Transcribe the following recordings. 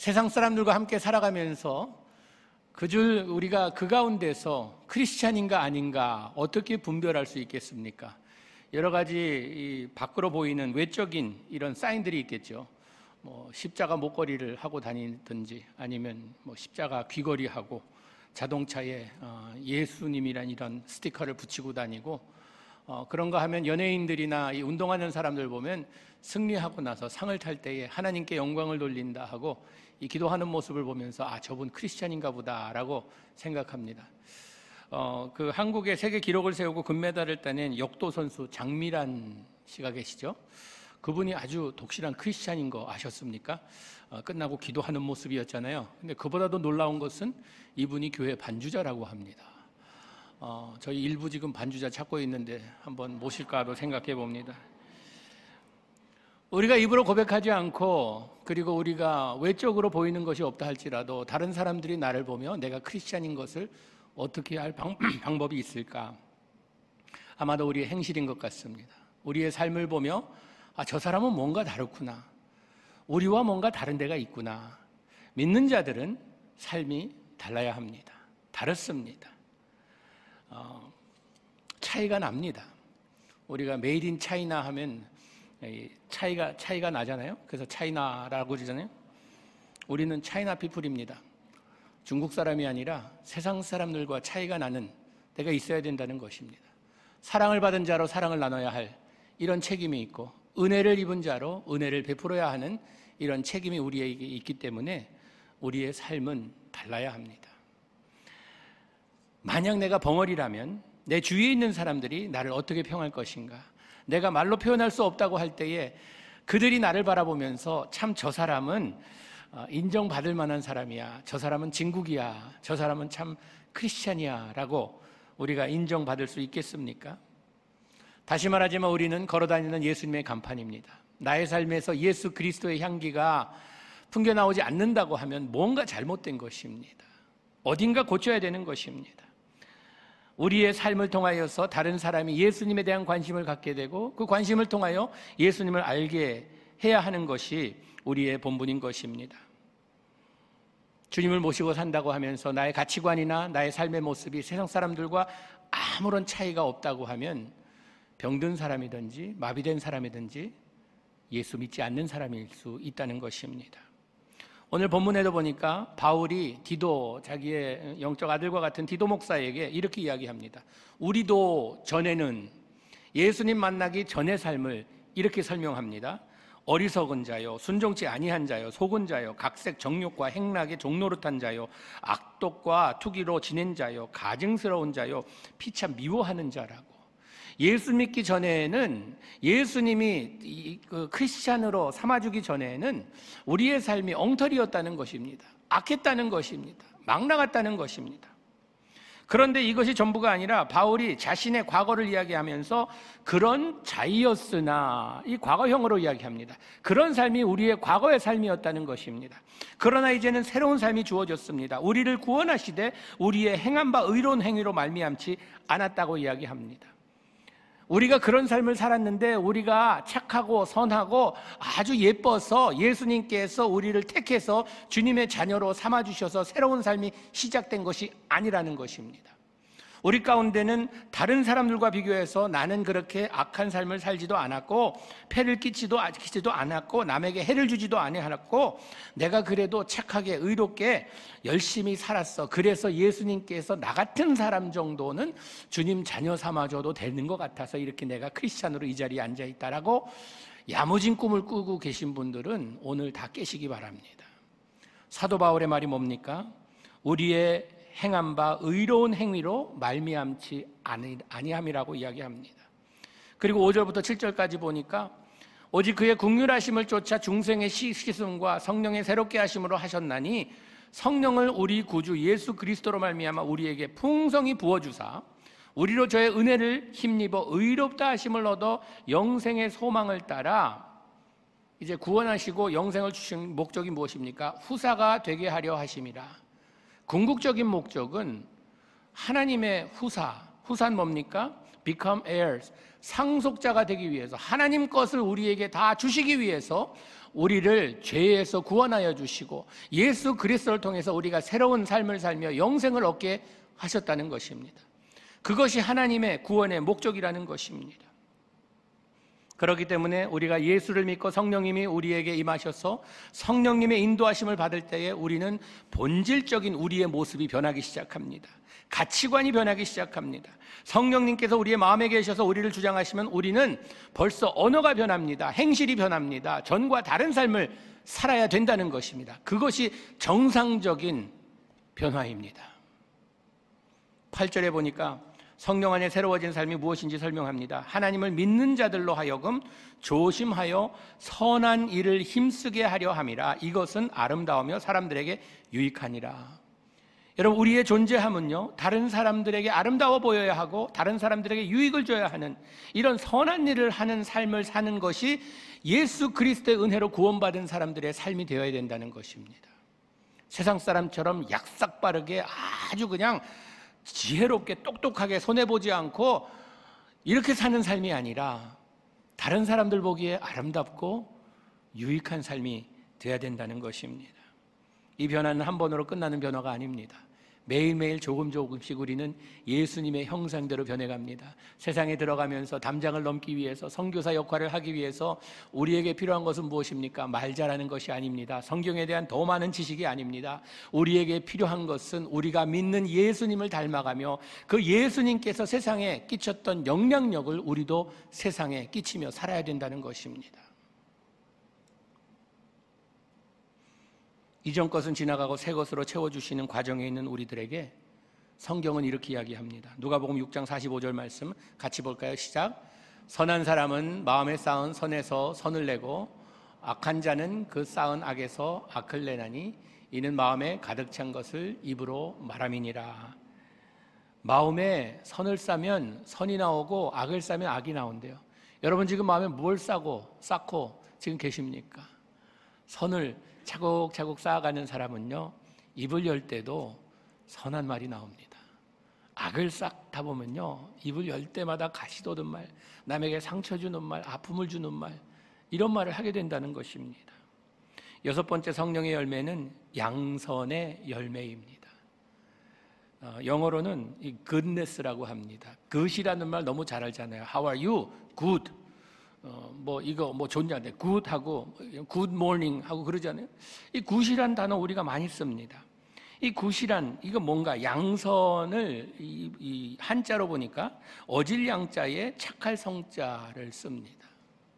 세상 사람들과 함께 살아가면서 우리가 그 가운데서 크리스찬인가 아닌가 어떻게 분별할 수 있겠습니까? 여러 가지 밖으로 보이는 외적인 이런 사인들이 있겠죠. 십자가 목걸이를 하고 다니든지 아니면 십자가 귀걸이하고 자동차에 예수님이란 이런 스티커를 붙이고 다니고 그런가 하면 연예인들이나 이 운동하는 사람들 보면 승리하고 나서 상을 탈 때에 하나님께 영광을 돌린다 하고 이 기도하는 모습을 보면서 저분 크리스찬인가 보다라고 생각합니다. 그 한국의 세계 기록을 세우고 금메달을 따낸 역도 선수 장미란 씨가 계시죠. 그분이 아주 독실한 크리스찬인 거 아셨습니까? 끝나고 기도하는 모습이었잖아요. 근데 그보다도 놀라운 것은 이분이 교회 반주자라고 합니다. 저희 일부 지금 반주자 찾고 있는데 한번 모실까도 생각해 봅니다. 우리가 입으로 고백하지 않고 그리고 우리가 외적으로 보이는 것이 없다 할지라도 다른 사람들이 나를 보며 내가 크리스찬인 것을 어떻게 할 방법이 있을까? 아마도 우리의 행실인 것 같습니다. 우리의 삶을 보며 저 사람은 뭔가 다르구나. 우리와 뭔가 다른 데가 있구나. 믿는 자들은 삶이 달라야 합니다. 다릅니다. 차이가 납니다. 우리가 메이드 인 차이나 하면 차이가 나잖아요. 그래서 차이나라고 그러잖아요. 우리는 차이나 피플입니다. 중국 사람이 아니라 세상 사람들과 차이가 나는 데가 있어야 된다는 것입니다. 사랑을 받은 자로 사랑을 나눠야 할 이런 책임이 있고 은혜를 입은 자로 은혜를 베풀어야 하는 이런 책임이 우리에게 있기 때문에 우리의 삶은 달라야 합니다. 만약 내가 벙어리라면 내 주위에 있는 사람들이 나를 어떻게 평할 것인가? 내가 말로 표현할 수 없다고 할 때에 그들이 나를 바라보면서 참 저 사람은 인정받을 만한 사람이야. 저 사람은 진국이야. 저 사람은 참 크리스찬이야. 라고 우리가 인정받을 수 있겠습니까? 다시 말하지만 우리는 걸어다니는 예수님의 간판입니다. 나의 삶에서 예수 그리스도의 향기가 풍겨나오지 않는다고 하면 뭔가 잘못된 것입니다. 어딘가 고쳐야 되는 것입니다. 우리의 삶을 통하여서 다른 사람이 예수님에 대한 관심을 갖게 되고 그 관심을 통하여 예수님을 알게 해야 하는 것이 우리의 본분인 것입니다. 주님을 모시고 산다고 하면서 나의 가치관이나 나의 삶의 모습이 세상 사람들과 아무런 차이가 없다고 하면 병든 사람이든지 마비된 사람이든지 예수 믿지 않는 사람일 수 있다는 것입니다. 오늘 본문에도 보니까 바울이 디도, 자기의 영적 아들과 같은 디도 목사에게 이렇게 이야기합니다. 우리도 전에는 예수님 만나기 전의 삶을 이렇게 설명합니다. 어리석은 자요, 순종치 아니한 자요, 속은 자요, 각색 정욕과 행락에 종노릇한 자요, 악독과 투기로 지낸 자요, 가증스러운 자요, 피차 미워하는 자라고. 예수 믿기 전에는, 예수님이 크리스찬으로 삼아주기 전에는 우리의 삶이 엉터리였다는 것입니다. 악했다는 것입니다. 막 나갔다는 것입니다. 그런데 이것이 전부가 아니라 바울이 자신의 과거를 이야기하면서 그런 자이었으나, 이 과거형으로 이야기합니다. 그런 삶이 우리의 과거의 삶이었다는 것입니다. 그러나 이제는 새로운 삶이 주어졌습니다. 우리를 구원하시되 우리의 행한 바 의로운 행위로 말미암지 않았다고 이야기합니다. 우리가 그런 삶을 살았는데 우리가 착하고 선하고 아주 예뻐서 예수님께서 우리를 택해서 주님의 자녀로 삼아주셔서 새로운 삶이 시작된 것이 아니라는 것입니다. 우리 가운데는 다른 사람들과 비교해서 나는 그렇게 악한 삶을 살지도 않았고 폐를 끼치지도 않았고 남에게 해를 주지도 않았고 내가 그래도 착하게 의롭게 열심히 살았어. 그래서 예수님께서 나 같은 사람 정도는 주님 자녀 삼아줘도 되는 것 같아서 이렇게 내가 크리스찬으로 이 자리에 앉아있다라고 야무진 꿈을 꾸고 계신 분들은 오늘 다 깨시기 바랍니다. 사도 바울의 말이 뭡니까? 우리의 행한 바 의로운 행위로 말미암지 아니함이라고 이야기합니다. 그리고 5절부터 7절까지 보니까 오직 그의 긍휼하심을 쫓아 중생의 씻음과 성령의 새롭게 하심으로 하셨나니 성령을 우리 구주 예수 그리스도로 말미암아 우리에게 풍성히 부어주사 우리로 저의 은혜를 힘입어 의롭다 하심을 얻어 영생의 소망을 따라 이제 구원하시고 영생을 주신 목적이 무엇입니까? 후사가 되게 하려 하심이라. 궁극적인 목적은 하나님의 후사는 뭡니까? Become heirs, 상속자가 되기 위해서 하나님 것을 우리에게 다 주시기 위해서 우리를 죄에서 구원하여 주시고 예수 그리스도를 통해서 우리가 새로운 삶을 살며 영생을 얻게 하셨다는 것입니다. 그것이 하나님의 구원의 목적이라는 것입니다. 그렇기 때문에 우리가 예수를 믿고 성령님이 우리에게 임하셔서 성령님의 인도하심을 받을 때에 우리는 본질적인 우리의 모습이 변하기 시작합니다. 가치관이 변하기 시작합니다. 성령님께서 우리의 마음에 계셔서 우리를 주장하시면 우리는 벌써 언어가 변합니다. 행실이 변합니다. 전과 다른 삶을 살아야 된다는 것입니다. 그것이 정상적인 변화입니다. 8절에 보니까 성령 안에 새로워진 삶이 무엇인지 설명합니다. 하나님을 믿는 자들로 하여금 조심하여 선한 일을 힘쓰게 하려 함이라. 이것은 아름다우며 사람들에게 유익하니라. 여러분, 우리의 존재함은요, 다른 사람들에게 아름다워 보여야 하고 다른 사람들에게 유익을 줘야 하는 이런 선한 일을 하는 삶을 사는 것이 예수 그리스도의 은혜로 구원받은 사람들의 삶이 되어야 된다는 것입니다. 세상 사람처럼 약삭빠르게 아주 그냥 지혜롭게 똑똑하게 손해보지 않고 이렇게 사는 삶이 아니라 다른 사람들 보기에 아름답고 유익한 삶이 되어야 된다는 것입니다. 이 변화는 한 번으로 끝나는 변화가 아닙니다. 매일매일 조금씩 우리는 예수님의 형상대로 변해갑니다. 세상에 들어가면서 담장을 넘기 위해서, 선교사 역할을 하기 위해서 우리에게 필요한 것은 무엇입니까? 말 잘하는 것이 아닙니다. 성경에 대한 더 많은 지식이 아닙니다. 우리에게 필요한 것은 우리가 믿는 예수님을 닮아가며 그 예수님께서 세상에 끼쳤던 영향력을 우리도 세상에 끼치며 살아야 된다는 것입니다. 이전 것은 지나가고 새 것으로 채워주시는 과정에 있는 우리들에게 성경은 이렇게 이야기합니다. 누가복음 6장 45절 말씀 같이 볼까요? 시작. 선한 사람은 마음에 쌓은 선에서 선을 내고 악한 자는 그 쌓은 악에서 악을 내나니 이는 마음에 가득 찬 것을 입으로 말함이니라. 마음에 선을 쌓으면 선이 나오고 악을 쌓으면 악이 나온대요. 여러분 지금 마음에 뭘 쌓고 지금 계십니까? 선을 차곡차곡 쌓아가는 사람은요, 입을 열 때도 선한 말이 나옵니다. 악을 쌓다 보면요, 입을 열 때마다 가시 돋은 말, 남에게 상처 주는 말, 아픔을 주는 말, 이런 말을 하게 된다는 것입니다. 여섯 번째 성령의 열매는 양선의 열매입니다. 영어로는 이 goodness라고 합니다. good이라는 말 너무 잘 알잖아요. How are you? Good. 좋냐, good 하고 good morning 하고 그러잖아요. 이 good이란 단어 우리가 많이 씁니다. 이 good이란 이거 뭔가 양선을 이 한자로 보니까 어질 양자에 착할 성자를 씁니다.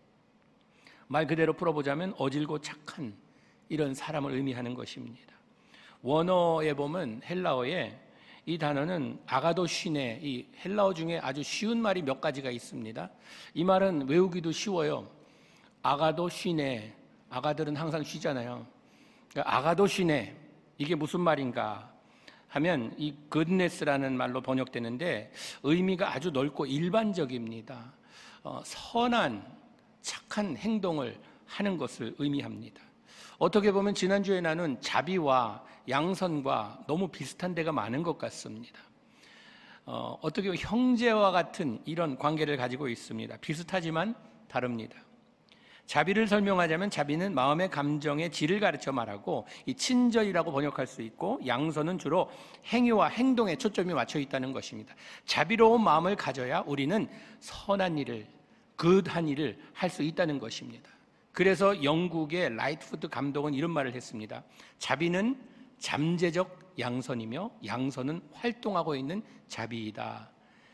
말 그대로 풀어보자면 어질고 착한 이런 사람을 의미하는 것입니다. 원어에 보면 헬라어에 이 단어는 아가도시네, 이 헬라어 중에 아주 쉬운 말이 몇 가지가 있습니다. 이 말은 외우기도 쉬워요. 아가도시네, 아가들은 항상 쉬잖아요. 그러니까 아가도시네, 이게 무슨 말인가 하면 이 goodness라는 말로 번역되는데 의미가 아주 넓고 일반적입니다. 선한, 착한 행동을 하는 것을 의미합니다. 어떻게 보면 지난주에 나눈 자비와 양선과 너무 비슷한 데가 많은 것 같습니다. 어떻게 보면 형제와 같은 이런 관계를 가지고 있습니다. 비슷하지만 다릅니다. 자비를 설명하자면 자비는 마음의 감정의 질을 가르쳐 말하고 이 친절이라고 번역할 수 있고, 양선은 주로 행위와 행동에 초점이 맞춰 있다는 것입니다. 자비로운 마음을 가져야 우리는 선한 일을, 굿한 일을 할 수 있다는 것입니다. 그래서 영국의 라이트푸드 감독은 이런 말을 했습니다. 자비는 잠재적 양선이며 양선은 활동하고 있는 자비이다.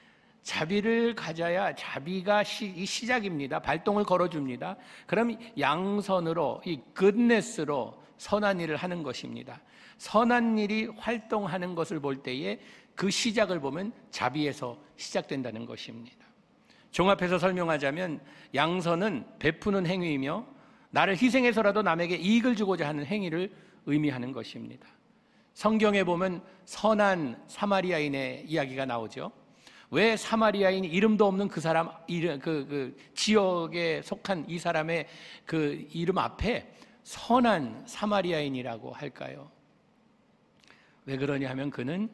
자비를 가져야 자비가 시작입니다. 발동을 걸어줍니다. 그럼 양선으로, 이 goodness로 선한 일을 하는 것입니다. 선한 일이 활동하는 것을 볼 때에 그 시작을 보면 자비에서 시작된다는 것입니다. 종합해서 설명하자면 양선은 베푸는 행위이며 나를 희생해서라도 남에게 이익을 주고자 하는 행위를 의미하는 것입니다. 성경에 보면 선한 사마리아인의 이야기가 나오죠. 왜 사마리아인이 이름도 없는 그 사람, 그 지역에 속한 이 사람의 그 이름 앞에 선한 사마리아인이라고 할까요? 왜 그러냐 하면 그는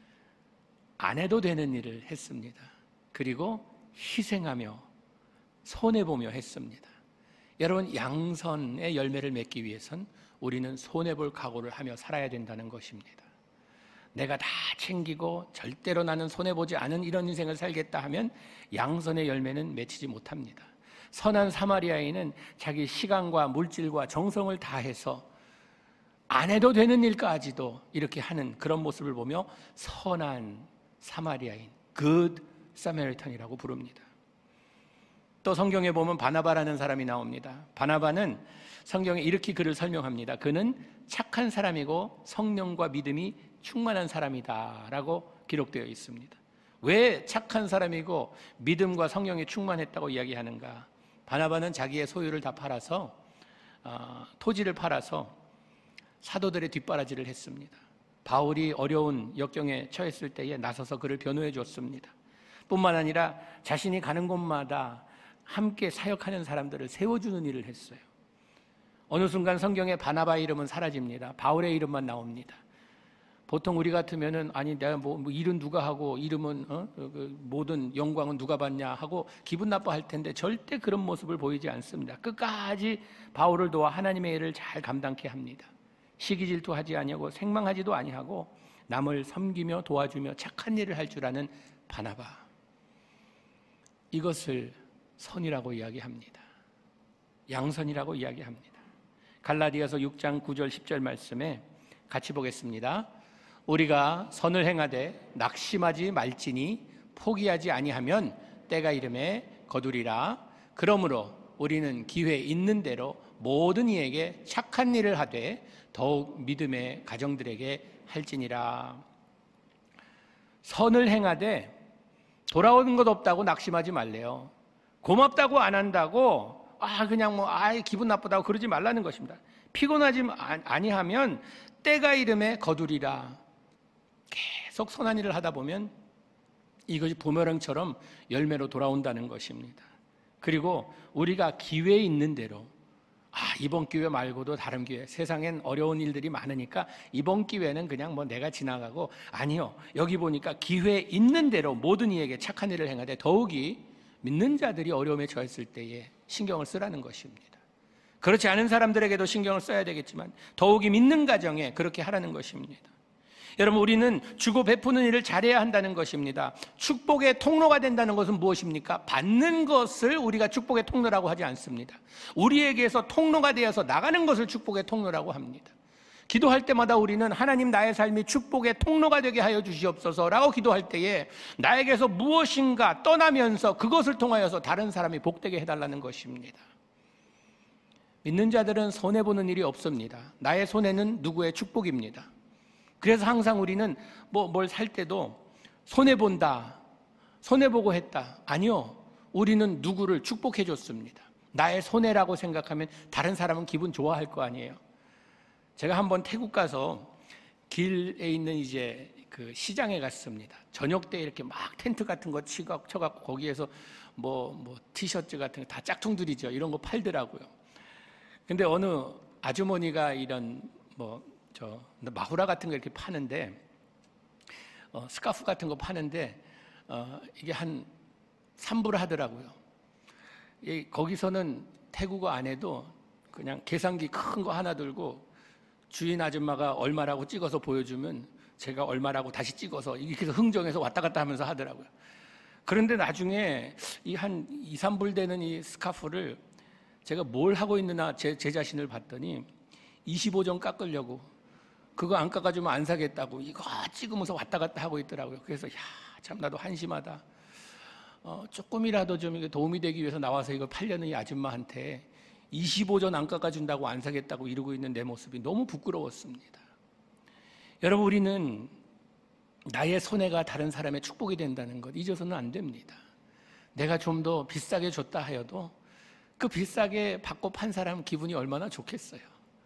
안 해도 되는 일을 했습니다. 그리고 희생하며 손해보며 했습니다. 여러분, 양선의 열매를 맺기 위해선 우리는 손해볼 각오를 하며 살아야 된다는 것입니다. 내가 다 챙기고 절대로 나는 손해보지 않은 이런 인생을 살겠다 하면 양선의 열매는 맺히지 못합니다. 선한 사마리아인은 자기 시간과 물질과 정성을 다해서 안 해도 되는 일까지도 이렇게 하는 그런 모습을 보며 선한 사마리아인, Good Samaritan이라고 부릅니다. 또 성경에 보면 바나바라는 사람이 나옵니다. 바나바는 성경에 이렇게 그를 설명합니다. 그는 착한 사람이고 성령과 믿음이 충만한 사람이다 라고 기록되어 있습니다. 왜 착한 사람이고 믿음과 성령이 충만했다고 이야기하는가? 바나바는 자기의 소유를 다 팔아서 토지를 팔아서 사도들의 뒷바라지를 했습니다. 바울이 어려운 역경에 처했을 때에 나서서 그를 변호해 줬습니다. 뿐만 아니라 자신이 가는 곳마다 함께 사역하는 사람들을 세워주는 일을 했어요. 어느 순간 성경에 바나바 이름은 사라집니다. 바울의 이름만 나옵니다. 보통 우리 같으면은 아니 내가 뭐 일은 누가 하고 이름은 모든 영광은 누가 받냐 하고 기분 나빠할 텐데 절대 그런 모습을 보이지 않습니다. 끝까지 바울을 도와 하나님의 일을 잘 감당케 합니다. 시기 질투하지 아니하고 생망하지도 아니하고 남을 섬기며 도와주며 착한 일을 할 줄 아는 바나바, 이것을 선이라고 이야기합니다. 양선이라고 이야기합니다. 갈라디아서 6장 9절 10절 말씀에 같이 보겠습니다. 우리가 선을 행하되 낙심하지 말지니 포기하지 아니하면 때가 이름에 거두리라. 그러므로 우리는 기회 있는 대로 모든 이에게 착한 일을 하되 더욱 믿음의 가정들에게 할지니라. 선을 행하되 돌아오는 것 없다고 낙심하지 말래요. 고맙다고 안 한다고 그냥 기분 나쁘다고 그러지 말라는 것입니다. 피곤하지 아니하면 때가 이름에 거두리라. 계속 선한 일을 하다 보면 이것이 부메랑처럼 열매로 돌아온다는 것입니다. 그리고 우리가 기회 있는 대로 이번 기회 말고도 다른 기회, 세상엔 어려운 일들이 많으니까 이번 기회는 그냥 내가 지나가고, 아니요, 여기 보니까 기회 있는 대로 모든 이에게 착한 일을 행하되 더욱이 믿는 자들이 어려움에 처했을 때에 신경을 쓰라는 것입니다. 그렇지 않은 사람들에게도 신경을 써야 되겠지만 더욱이 믿는 가정에 그렇게 하라는 것입니다. 여러분, 우리는 주고 베푸는 일을 잘해야 한다는 것입니다. 축복의 통로가 된다는 것은 무엇입니까? 받는 것을 우리가 축복의 통로라고 하지 않습니다. 우리에게서 통로가 되어서 나가는 것을 축복의 통로라고 합니다. 기도할 때마다 우리는 하나님, 나의 삶이 축복의 통로가 되게 하여 주시옵소서라고 기도할 때에 나에게서 무엇인가 떠나면서 그것을 통하여서 다른 사람이 복되게 해달라는 것입니다. 믿는 자들은 손해보는 일이 없습니다. 나의 손해는 누구의 축복입니다. 그래서 항상 우리는 뭘 살 때도 손해본다, 손해보고 했다. 아니요, 우리는 누구를 축복해 줬습니다. 나의 손해라고 생각하면 다른 사람은 기분 좋아할 거 아니에요. 제가 한번 태국 가서 길에 있는 이제 그 시장에 갔습니다. 저녁 때 이렇게 막 텐트 같은 거 쳐갖고 거기에서 티셔츠 같은 거 다 짝퉁들이죠. 이런 거 팔더라고요. 근데 어느 아주머니가 이런 마후라 같은 거 이렇게 파는데, 스카프 같은 거 파는데, 이게 한 3불 하더라고요. 거기서는 태국어 안 해도 그냥 계산기 큰 거 하나 들고 주인 아줌마가 얼마라고 찍어서 보여주면 제가 얼마라고 다시 찍어서 이렇게 해서 흥정해서 왔다 갔다 하면서 하더라고요. 그런데 나중에 이 한 2, 3불 되는 이 스카프를 제가 뭘 하고 있느냐 제 자신을 봤더니 25점 깎으려고, 그거 안 깎아주면 안 사겠다고 이거 찍으면서 왔다 갔다 하고 있더라고요. 그래서 참 나도 한심하다. 조금이라도 좀 이게 도움이 되기 위해서 나와서 이걸 팔려는 이 아줌마한테 25점 안 깎아준다고 안 사겠다고 이러고 있는 내 모습이 너무 부끄러웠습니다. 여러분, 우리는 나의 손해가 다른 사람의 축복이 된다는 것 잊어서는 안 됩니다. 내가 좀 더 비싸게 줬다 하여도 그 비싸게 받고 판 사람 기분이 얼마나 좋겠어요.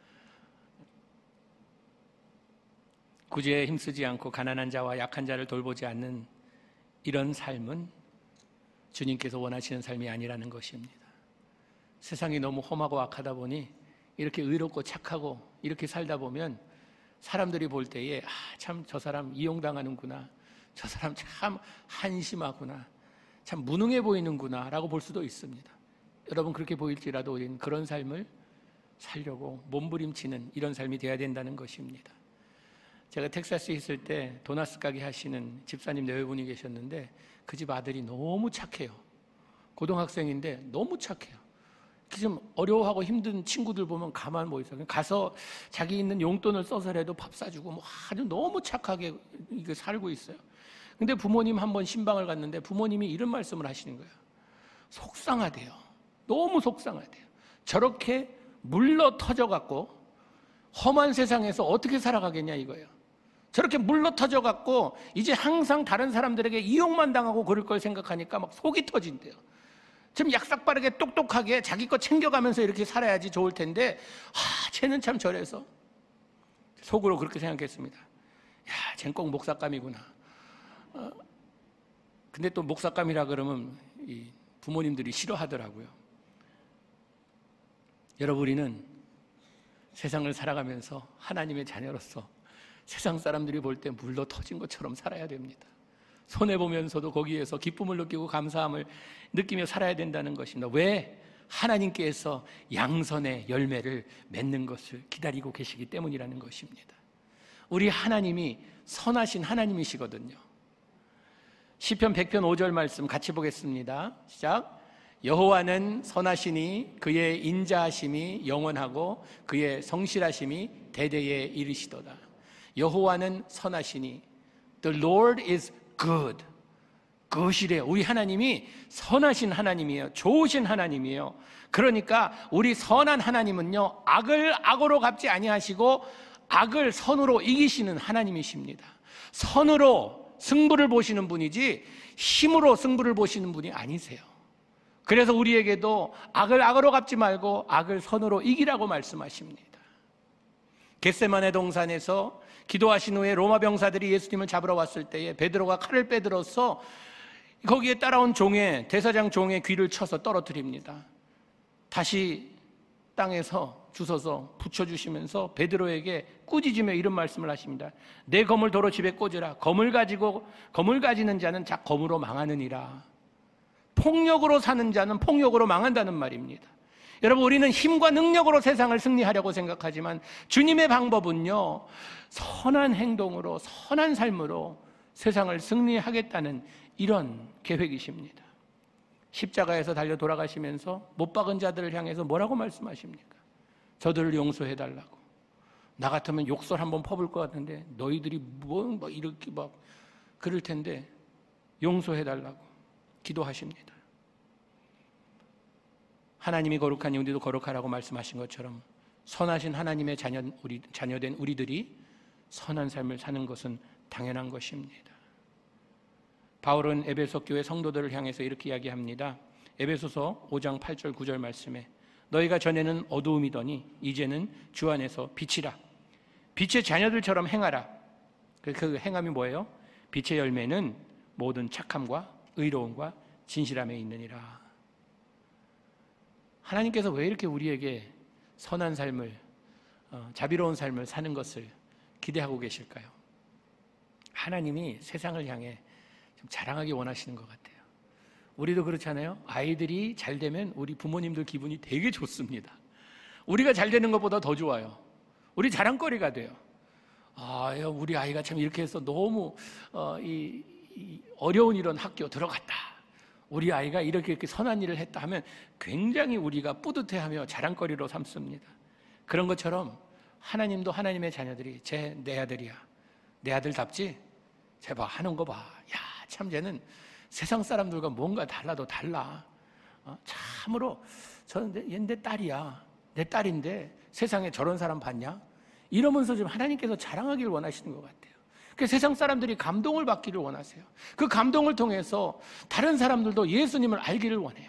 구제에 힘쓰지 않고 가난한 자와 약한 자를 돌보지 않는 이런 삶은 주님께서 원하시는 삶이 아니라는 것입니다. 세상이 너무 험하고 악하다 보니 이렇게 의롭고 착하고 이렇게 살다 보면 사람들이 볼 때에 참 저 사람 이용당하는구나, 저 사람 참 한심하구나, 참 무능해 보이는구나 라고 볼 수도 있습니다. 여러분 그렇게 보일지라도 우리는 그런 삶을 살려고 몸부림치는 이런 삶이 되어야 된다는 것입니다. 제가 텍사스에 있을 때 도나스 가게 하시는 집사님 내외분이 계셨는데 그 집 아들이 너무 착해요. 고등학생인데 너무 착해요. 좀 어려워하고 힘든 친구들 보면 가만 뭐 있어요. 가서 자기 있는 용돈을 써서라도 밥 사주고 뭐 아주 너무 착하게 살고 있어요. 근데 부모님 한번 신방을 갔는데 부모님이 이런 말씀을 하시는 거예요. 속상하대요. 너무 속상하대요. 저렇게 물러 터져갖고 험한 세상에서 어떻게 살아가겠냐 이거예요. 저렇게 물러 터져갖고 이제 항상 다른 사람들에게 이용만 당하고 그럴 걸 생각하니까 막 속이 터진대요. 좀 약삭빠르게 똑똑하게 자기 거 챙겨가면서 이렇게 살아야지 좋을 텐데 쟤는 참 저래서 속으로 그렇게 생각했습니다. 야, 쟤는 꼭 목사감이구나. 근데 또 목사감이라 그러면 이 부모님들이 싫어하더라고요. 여러분 우리는 세상을 살아가면서 하나님의 자녀로서 세상 사람들이 볼 때 물러 터진 것처럼 살아야 됩니다. 손해보면서도 거기에서 기쁨을 느끼고 감사함을 느끼며 살아야 된다는 것입니다. 왜? 하나님께서 양선의 열매를 맺는 것을 기다리고 계시기 때문이라는 것입니다. 우리 하나님이 선하신 하나님이시거든요. 시편 100편 5절 말씀 같이 보겠습니다. 시작. 여호와는 선하시니 그의 인자하심이 영원하고 그의 성실하심이 대대에 이르시도다. 여호와는 선하시니 The Lord is good. 그것이래요. 우리 하나님이 선하신 하나님이에요. 좋으신 하나님이에요. 그러니까 우리 선한 하나님은요, 악을 악으로 갚지 아니하시고 악을 선으로 이기시는 하나님이십니다. 선으로 승부를 보시는 분이지 힘으로 승부를 보시는 분이 아니세요. 그래서 우리에게도 악을 악으로 갚지 말고 악을 선으로 이기라고 말씀하십니다. 겟세마네 동산에서 기도하신 후에 로마 병사들이 예수님을 잡으러 왔을 때에 베드로가 칼을 빼들어서 거기에 따라온 종의 대사장 종의 귀를 쳐서 떨어뜨립니다. 다시 땅에서 주워서 붙여주시면서 베드로에게 꾸짖으며 이런 말씀을 하십니다. 내 검을 도로 집에 꽂으라. 검을 가지는 자는 자 검으로 망하느니라. 폭력으로 사는 자는 폭력으로 망한다는 말입니다. 여러분 우리는 힘과 능력으로 세상을 승리하려고 생각하지만 주님의 방법은요, 선한 행동으로 선한 삶으로 세상을 승리하겠다는 이런 계획이십니다. 십자가에서 달려 돌아가시면서 못 박은 자들을 향해서 뭐라고 말씀하십니까? 저들을 용서해달라고. 나 같으면 욕설 한번 퍼볼 것 같은데 너희들이 뭐 이렇게 막 그럴 텐데 용서해달라고 기도하십니다. 하나님이 거룩하니 우리도 거룩하라고 말씀하신 것처럼 선하신 하나님의 자녀된 우리들이 선한 삶을 사는 것은 당연한 것입니다. 바울은 에베소 교회 성도들을 향해서 이렇게 이야기합니다. 에베소서 5장 8절 9절 말씀에 너희가 전에는 어두움이더니 이제는 주 안에서 빛이라. 빛의 자녀들처럼 행하라. 그 행함이 뭐예요? 빛의 열매는 모든 착함과 의로움과 진실함에 있느니라. 하나님께서 왜 이렇게 우리에게 선한 삶을, 자비로운 삶을 사는 것을 기대하고 계실까요? 하나님이 세상을 향해 좀 자랑하기 원하시는 것 같아요. 우리도 그렇잖아요. 아이들이 잘 되면 우리 부모님들 기분이 되게 좋습니다. 우리가 잘 되는 것보다 더 좋아요. 우리 자랑거리가 돼요. 우리 아이가 참 이렇게 해서 너무 어려운 이런 학교 들어갔다. 우리 아이가 이렇게 선한 일을 했다 하면 굉장히 우리가 뿌듯해하며 자랑거리로 삼습니다. 그런 것처럼 하나님도 하나님의 자녀들이 내 아들이야. 내 아들답지? 쟤 봐, 하는 거 봐. 야, 참 쟤는 세상 사람들과 뭔가 달라도 달라. 참으로 얘는 내 딸이야. 내 딸인데 세상에 저런 사람 봤냐? 이러면서 좀 하나님께서 자랑하기를 원하시는 것 같아요. 그 세상 사람들이 감동을 받기를 원하세요. 그 감동을 통해서 다른 사람들도 예수님을 알기를 원해요.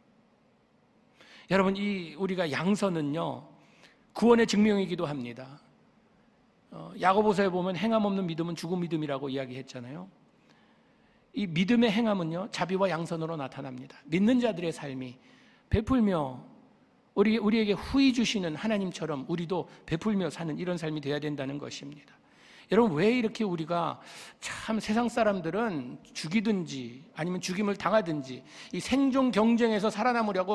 여러분, 우리가 양선은요, 구원의 증명이기도 합니다. 야고보서에 보면 행함 없는 믿음은 죽은 믿음이라고 이야기했잖아요. 이 믿음의 행함은요, 자비와 양선으로 나타납니다. 믿는 자들의 삶이 베풀며 우리에게 후히 주시는 하나님처럼 우리도 베풀며 사는 이런 삶이 되어야 된다는 것입니다. 여러분, 왜 이렇게 우리가 참 세상 사람들은 죽이든지 아니면 죽임을 당하든지 이 생존 경쟁에서 살아남으려고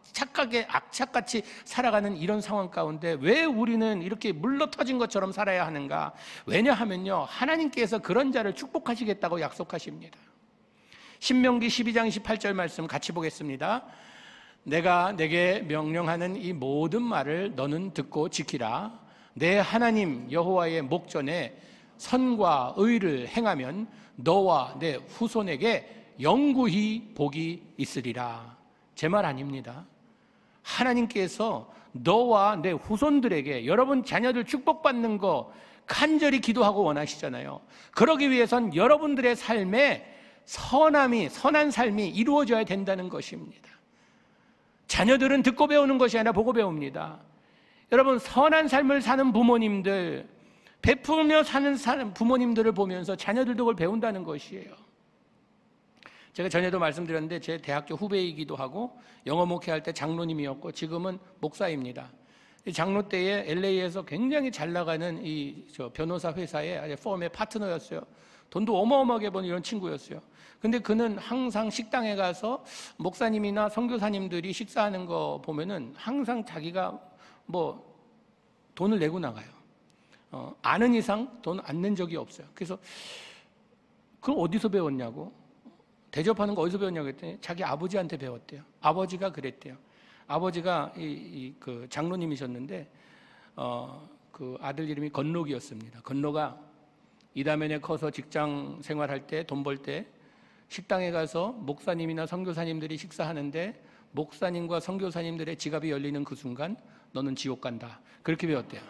착하게 악착같이 살아가는 이런 상황 가운데 왜 우리는 이렇게 물러터진 것처럼 살아야 하는가? 왜냐하면요, 하나님께서 그런 자를 축복하시겠다고 약속하십니다. 신명기 12장 18절 말씀 같이 보겠습니다. 내가 내게 명령하는 이 모든 말을 너는 듣고 지키라. 내 하나님 여호와의 목전에 선과 의를 행하면 너와 내 후손에게 영구히 복이 있으리라. 제 말 아닙니다. 하나님께서 너와 내 후손들에게, 여러분 자녀들 축복받는 거 간절히 기도하고 원하시잖아요. 그러기 위해선 여러분들의 삶에 선한 삶이 이루어져야 된다는 것입니다. 자녀들은 듣고 배우는 것이 아니라 보고 배웁니다. 여러분, 선한 삶을 사는 부모님들, 베풀며 사는 부모님들을 보면서 자녀들도 그걸 배운다는 것이에요. 제가 전에도 말씀드렸는데 제 대학교 후배이기도 하고 영어 목회할 때 장로님이었고 지금은 목사입니다. 장로 때에 LA에서 굉장히 잘 나가는 변호사 회사의 펌의 파트너였어요. 돈도 어마어마하게 버는 이런 친구였어요. 근데 그는 항상 식당에 가서 목사님이나 선교사님들이 식사하는 거 보면은 항상 자기가 뭐 돈을 내고 나가요. 아는 이상 돈 안 낸 적이 없어요. 그래서 그럼 어디서 배웠냐고, 대접하는 거 어디서 배웠냐고 했더니 자기 아버지한테 배웠대요. 아버지가 그랬대요. 아버지가 그 장로님이셨는데 그 아들 이름이 건록이었습니다. 건록아, 이다면에 커서 직장 생활할 때, 돈 벌 때 식당에 가서 목사님이나 선교사님들이 식사하는데 목사님과 선교사님들의 지갑이 열리는 그 순간 너는 지옥 간다. 그렇게 배웠대요.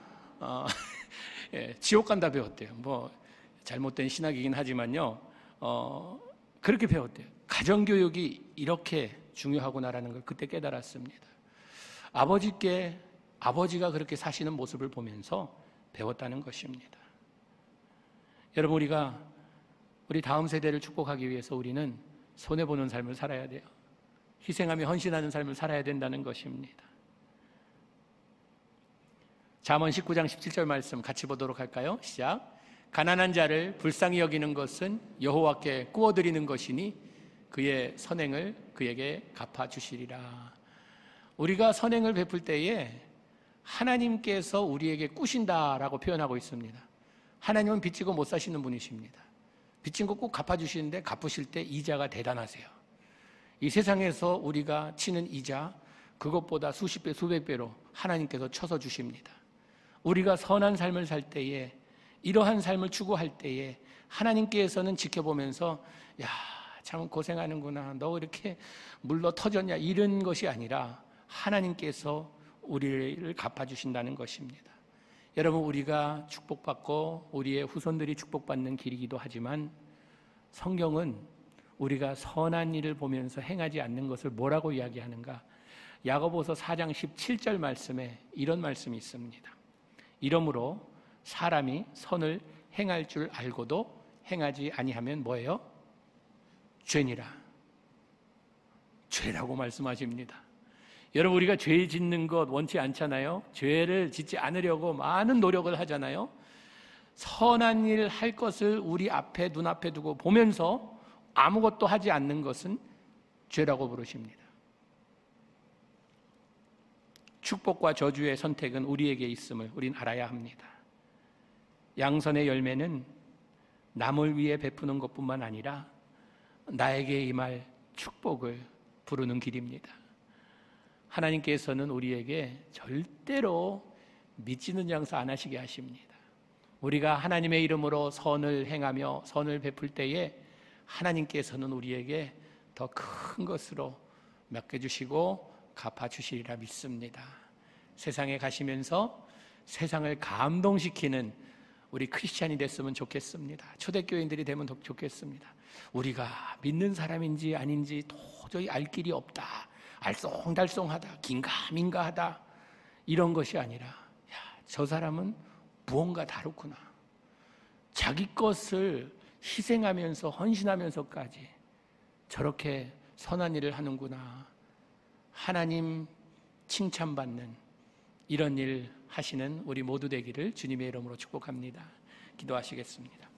예, 지옥 간다 배웠대요. 뭐 잘못된 신학이긴 하지만요. 그렇게 배웠대요. 가정교육이 이렇게 중요하구나라는 걸 그때 깨달았습니다. 아버지가 그렇게 사시는 모습을 보면서 배웠다는 것입니다. 여러분, 우리 다음 세대를 축복하기 위해서 우리는 손해보는 삶을 살아야 돼요. 희생하며 헌신하는 삶을 살아야 된다는 것입니다. 잠언 19장 17절 말씀 같이 보도록 할까요? 시작. 가난한 자를 불쌍히 여기는 것은 여호와께 구워드리는 것이니 그의 선행을 그에게 갚아주시리라. 우리가 선행을 베풀 때에 하나님께서 우리에게 꾸신다라고 표현하고 있습니다. 하나님은 빚지고 못 사시는 분이십니다. 빚진 거 꼭 갚아주시는데 갚으실 때 이자가 대단하세요. 이 세상에서 우리가 치는 이자, 그것보다 수십 배, 수백 배로 하나님께서 쳐서 주십니다. 우리가 선한 삶을 살 때에, 이러한 삶을 추구할 때에 하나님께서는 지켜보면서 야, 참 고생하는구나, 너 이렇게 물러 터졌냐, 이런 것이 아니라 하나님께서 우리를 갚아주신다는 것입니다. 여러분, 우리가 축복받고 우리의 후손들이 축복받는 길이기도 하지만 성경은 우리가 선한 일을 보면서 행하지 않는 것을 뭐라고 이야기하는가? 야고보서 4장 17절 말씀에 이런 말씀이 있습니다. 이러므로 사람이 선을 행할 줄 알고도 행하지 아니하면 뭐예요? 죄니라. 죄라고 말씀하십니다. 여러분, 우리가 죄 짓는 것 원치 않잖아요. 죄를 짓지 않으려고 많은 노력을 하잖아요. 선한 일 할 것을 우리 앞에, 눈앞에 두고 보면서 아무것도 하지 않는 것은 죄라고 부르십니다. 축복과 저주의 선택은 우리에게 있음을 우린 알아야 합니다. 양선의 열매는 남을 위해 베푸는 것뿐만 아니라 나에게 임할 축복을 부르는 길입니다. 하나님께서는 우리에게 절대로 미치는 장사 안 하시게 하십니다. 우리가 하나님의 이름으로 선을 행하며 선을 베풀 때에 하나님께서는 우리에게 더 큰 것으로 맡겨주시고 갚아주시리라 믿습니다. 세상에 가시면서 세상을 감동시키는 우리 크리스찬이 됐으면 좋겠습니다. 초대교인들이 되면 좋겠습니다. 우리가 믿는 사람인지 아닌지 도저히 알 길이 없다, 알쏭달쏭하다, 긴가민가하다, 이런 것이 아니라 저 사람은 무언가 다르구나, 자기 것을 희생하면서 헌신하면서까지 저렇게 선한 일을 하는구나, 하나님 칭찬받는 이런 일 하시는 우리 모두 되기를 주님의 이름으로 축복합니다. 기도하시겠습니다.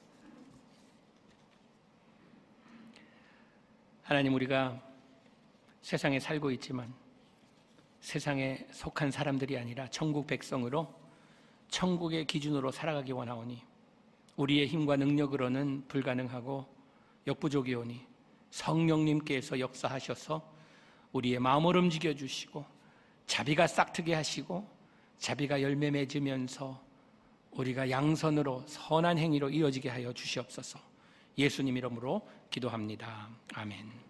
하나님, 우리가 세상에 살고 있지만 세상에 속한 사람들이 아니라 천국 백성으로 천국의 기준으로 살아가기 원하오니 우리의 힘과 능력으로는 불가능하고 역부족이오니 성령님께서 역사하셔서 우리의 마음을 움직여 주시고 자비가 싹트게 하시고 자비가 열매 맺으면서 우리가 양선으로 선한 행위로 이어지게 하여 주시옵소서. 예수님 이름으로 기도합니다. 아멘.